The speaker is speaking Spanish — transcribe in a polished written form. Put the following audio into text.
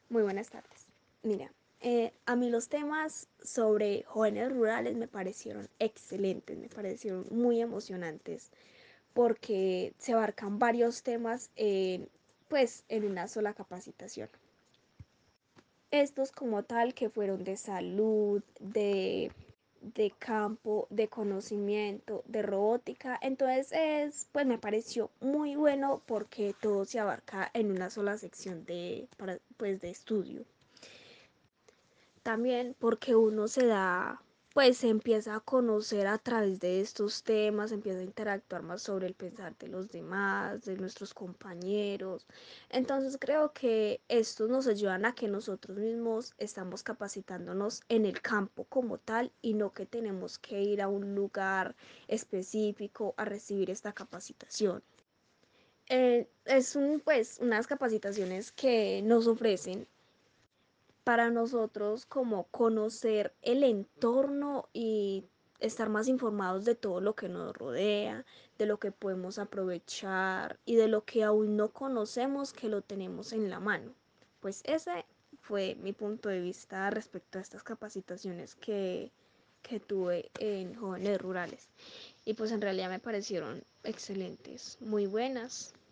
Muy buenas tardes. Mira, a mí los temas sobre jóvenes rurales me parecieron excelentes, me parecieron muy emocionantes porque se abarcan varios temas pues en una sola capacitación. Estos como tal que fueron de salud, de campo, de conocimiento, de robótica. Entonces pues me pareció muy bueno porque todo se abarca en una sola sección pues, de estudio. También porque uno pues se empieza a conocer a través de estos temas, empieza a interactuar más sobre el pensar de los demás, de nuestros compañeros. Entonces creo que estos nos ayudan a que nosotros mismos estamos capacitándonos en el campo como tal y no que tenemos que ir a un lugar específico a recibir esta capacitación. Pues unas capacitaciones que nos ofrecen para nosotros como conocer el entorno y estar más informados de todo lo que nos rodea, de lo que podemos aprovechar y de lo que aún no conocemos que lo tenemos en la mano. Pues ese fue mi punto de vista respecto a estas capacitaciones que tuve en jóvenes rurales. Y pues en realidad me parecieron excelentes, muy buenas.